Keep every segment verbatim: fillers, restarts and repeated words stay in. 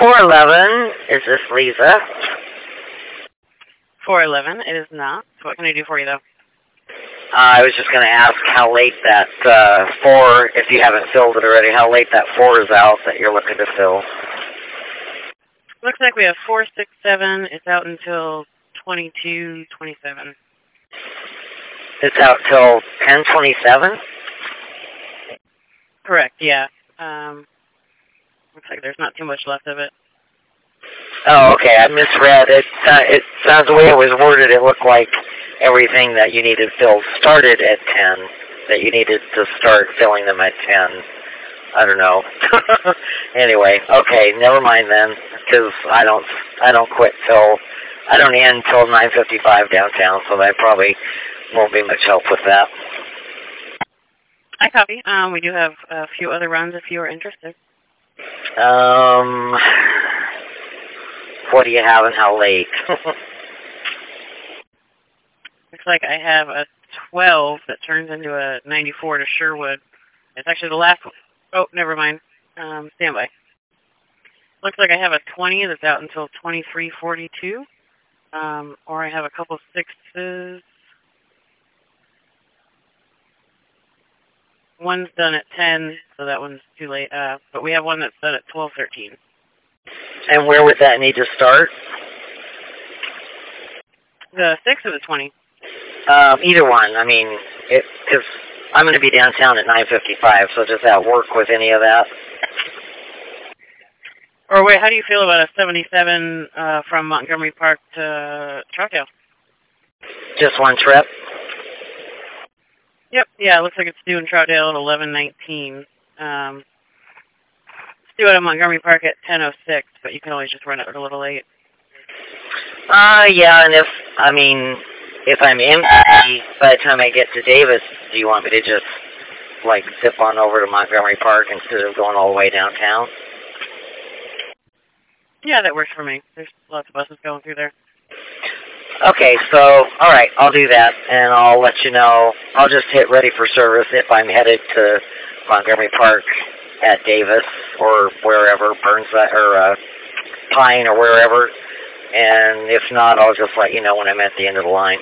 four eleven, is this Lisa? four eleven, it is not. So what can I do for you, though? Uh, I was just going to ask how late that uh, four, if you haven't filled it already, how late that four is out that you're looking to fill. Looks like we have four six seven. It's out until twenty-two twenty-seven. It's out till ten twenty-seven? Correct, yeah. Um, looks like there's not too much left of it. Oh, okay. I misread it. Uh, it sounds the way it was worded. It looked like everything that you needed filled started at ten. That you needed to start filling them at ten. I don't know. Anyway, okay. Never mind then, because I don't. I don't quit till. I don't end till nine fifty-five downtown, so that probably won't be much help with that. I copy. Um, we do have a few other runs if you are interested. Um. What do you have and how late? Looks like I have a twelve that turns into a ninety-four to Sherwood. It's actually the last one. Oh, never mind. Um, stand by. Looks like I have a twenty that's out until twenty-three forty-two. Um, or I have a couple sixes. One's done at ten, so that one's too late. Uh, but we have one that's done at twelve thirteen. And where would that need to start? The six or the twenty? Um, either one. I mean, because I'm going to be downtown at nine fifty-five, so does that work with any of that? Or wait, how do you feel about a seventy-seven uh, from Montgomery Park to Troutdale? Just one trip? Yep. Yeah, it looks like it's due in Troutdale at eleven nineteen. Um, it's due out of Montgomery Park at ten oh six, but you can always just run it a little late. Uh, yeah, and if, I mean, if I'm empty by the time I get to Davis, do you want me to just, like, zip on over to Montgomery Park instead of going all the way downtown? Yeah, that works for me. There's lots of buses going through there. Okay, so, all right, I'll do that, and I'll let you know. I'll just hit ready for service if I'm headed to Montgomery Park at Davis or wherever, Burnside, or uh, Pine or wherever. And if not, I'll just let you know when I'm at the end of the line.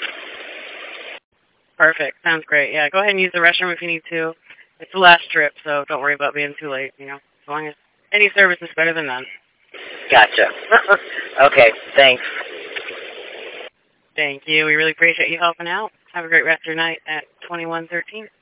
Perfect. Sounds great. Yeah, go ahead and use the restroom if you need to. It's the last trip, so don't worry about being too late, you know. As long as any service is better than none. Gotcha. Okay, thanks. Thank you. We really appreciate you helping out. Have a great rest of your night at twenty-one thirteen.